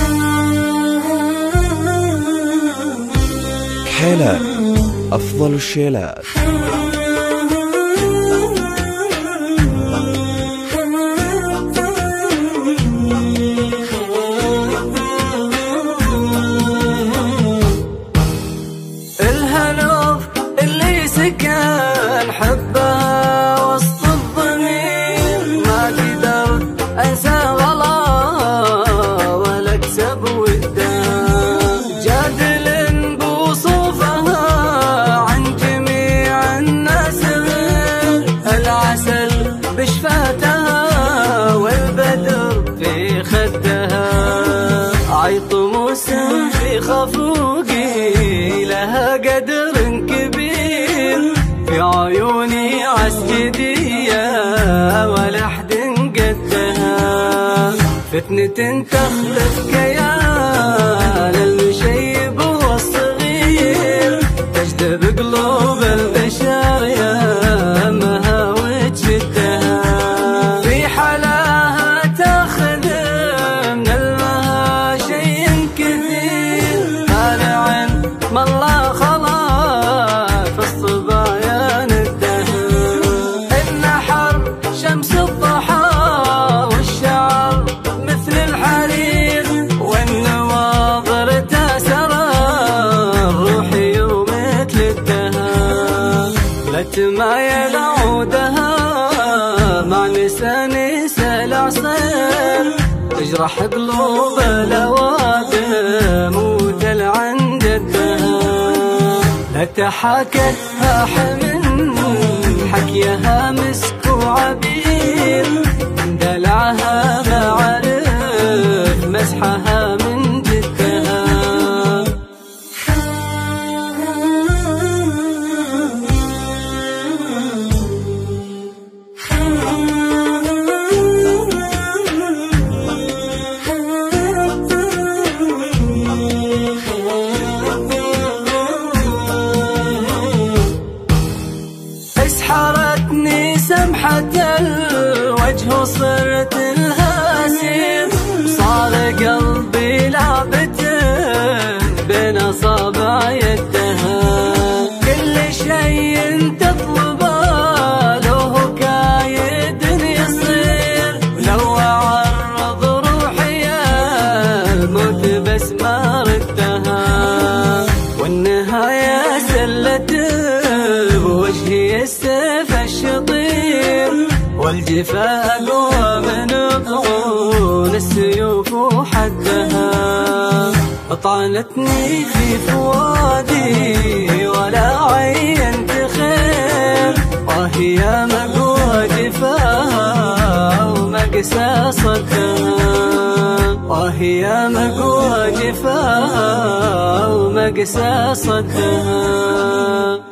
حيلات، أفضل الشيلات. الهنوف اللي سكن حبها وسط الضمير، ما قدرت أنسى غلا ولا أكسب ودها، جادل بوصوفها عن جميع الناس غير، العسل بشفتها والبدر في خدها، عيط موسم في خفوقي لها قدر كبير، في عيوني عسجدية ولا حد قدها، فتنة تخلف كيان المشيب والصغير، تجذب قلوب البشر يا مها وتشدها، في حلاها تاخذ من المها شيء كثير، طالع ما الله خلاف الصبايا ندها، النحر شمس الضحى والشعر مثل الحرير، والنواظر تسرى روحي ومثل الدهر، لا تمايل عودها مع نسانيس العصير، تجرح قلوب الأوادم وتلعن جدها، لا تحاكتها حمن حكيها مسك وعبير، دلعها ما عرف مسحها من جدها. اسحرتني سمحة الوجه وصرت الهاسير، صار قلبي لعبة بين أصابع يدها، كل شيء تطلبه له كايد يصير، لو أعرض روحي الموت بس ما ردها، والنهاية سلت بوجهي السيف الشطير، والجفاء أقوى من طعون السيوف وحدها، طعنتني في فؤادي ولا عينت خير، وهي مقوى جفاها ومقسى صدها، وهي مقوى جفاها ومقسى صدها.